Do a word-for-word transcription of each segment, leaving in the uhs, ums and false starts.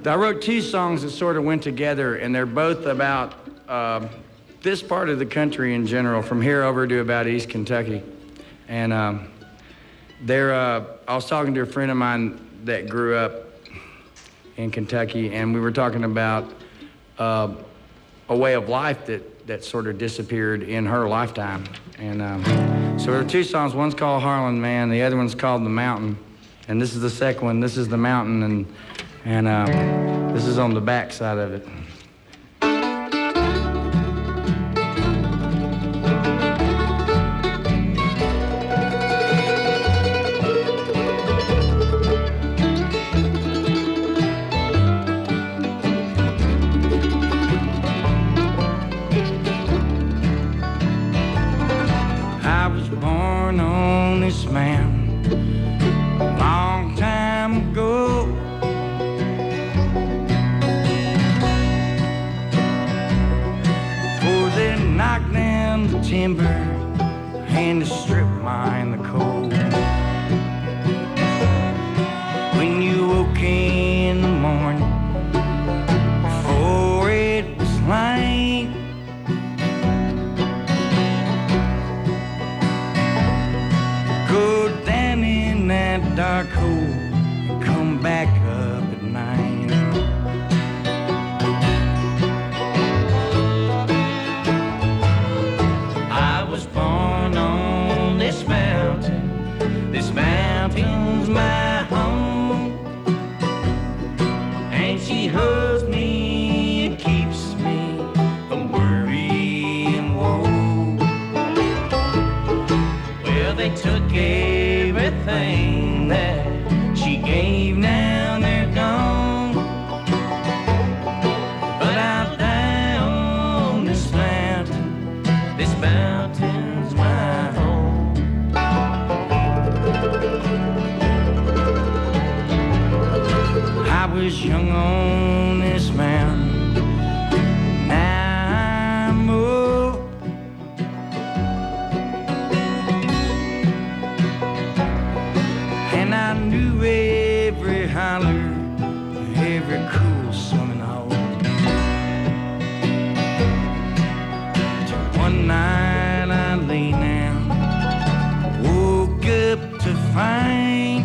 I wrote two songs that sort of went together, and they're both about um, this part of the country in general, from here over to about East Kentucky. And um, they're, uh, I was talking to a friend of mine that grew up in Kentucky, and we were talking about uh, a way of life that, that sort of disappeared in her lifetime. And um, so there are two songs. One's called Harlan Man, the other one's called The Mountain. And this is the second one. This is The Mountain, and, and uh, this is on the back side of it. Timber and to strip mine the coal. When you woke in the morning before it was light, go down in that dark hole and come back up at night. This mountain's my home, and she hugs me and keeps me from worry and woe. Well, they took everything that she gave, now they're gone, but I'll die on this mountain. This mountain's my home. I was young on this mountain, now I'm old. And I knew every holler, every cool swimming hole. Till one night I lay down, woke up to find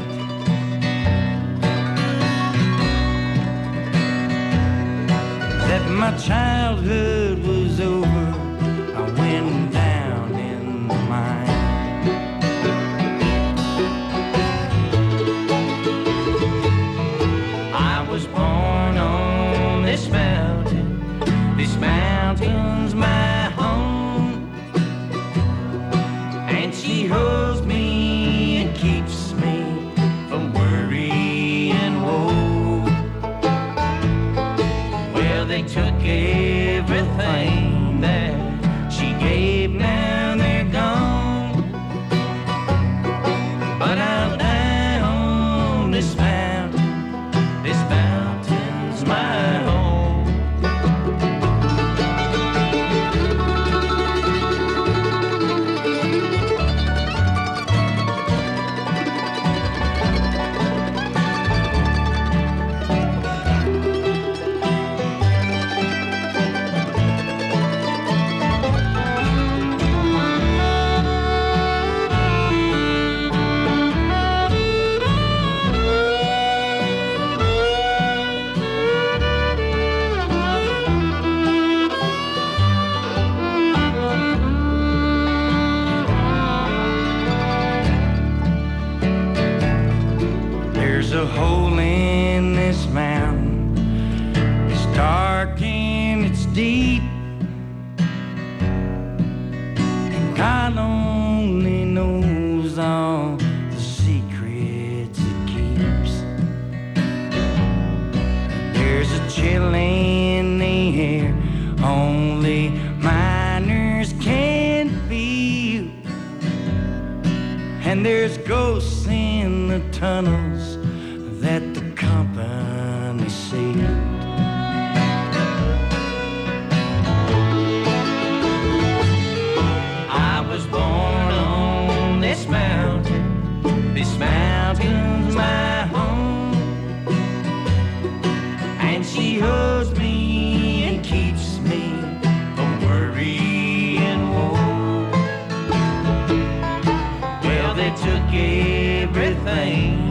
that my childhood was over. I went down in the mine. I was born on this mountain. This mountain's my home, and she hugs me and keeps me from worry and woe. They took everything that she gave, now they're gone, but I'll die on this mountain. This mountain's my home. There's a hole in this mountain, it's dark and it's deep, and God only knows all the secrets it keeps. There's a chill in the air only miners can feel, and there's ghosts in the tunnels that the company saved. I was born on this mountain. This mountain's my home, and pain.